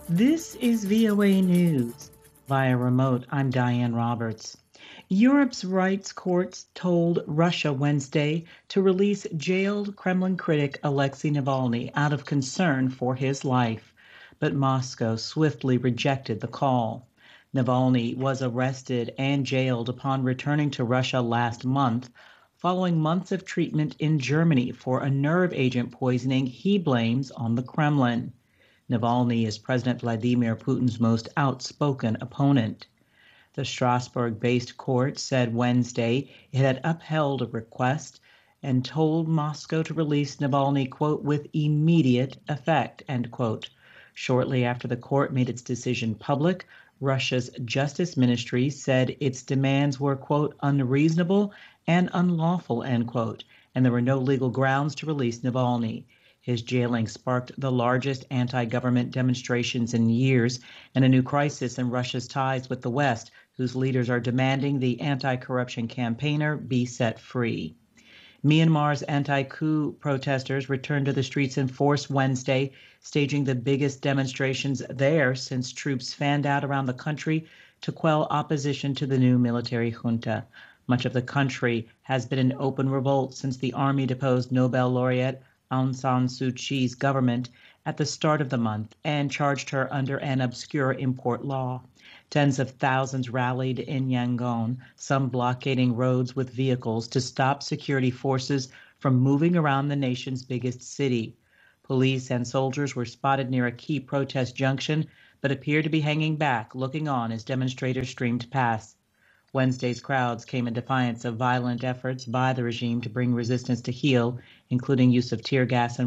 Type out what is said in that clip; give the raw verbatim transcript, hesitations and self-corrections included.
This is V O A News. Via remote, I'm Diane Roberts. Europe's rights courts told Russia Wednesday to release jailed Kremlin critic Alexei Navalny out of concern for his life. But Moscow swiftly rejected the call. Navalny was arrested and jailed upon returning to Russia last month, following months of treatment in Germany for a nerve agent poisoning he blames on the Kremlin. Navalny is President Vladimir Putin's most outspoken opponent. The Strasbourg-based court said Wednesday it had upheld a request and told Moscow to release Navalny, quote, with immediate effect, end quote. Shortly after the court made its decision public, Russia's Justice Ministry said its demands were, quote, unreasonable and unlawful, end quote, and there were no legal grounds to release Navalny. His jailing sparked the largest anti-government demonstrations in years and a new crisis in Russia's ties with the West, whose leaders are demanding the anti-corruption campaigner be set free. Myanmar's anti-coup protesters returned to the streets in force Wednesday, staging the biggest demonstrations there since troops fanned out around the country to quell opposition to the new military junta. Much of the country has been in open revolt since the army deposed Nobel laureate Aung San Suu Kyi's government at the start of the month and charged her under an obscure import law. Tens of thousands rallied in Yangon, some blockading roads with vehicles to stop security forces from moving around the nation's biggest city. Police and soldiers were spotted near a key protest junction, but appeared to be hanging back, looking on as demonstrators streamed past. Wednesday's crowds came in defiance of violent efforts by the regime to bring resistance to heel, including use of tear gas and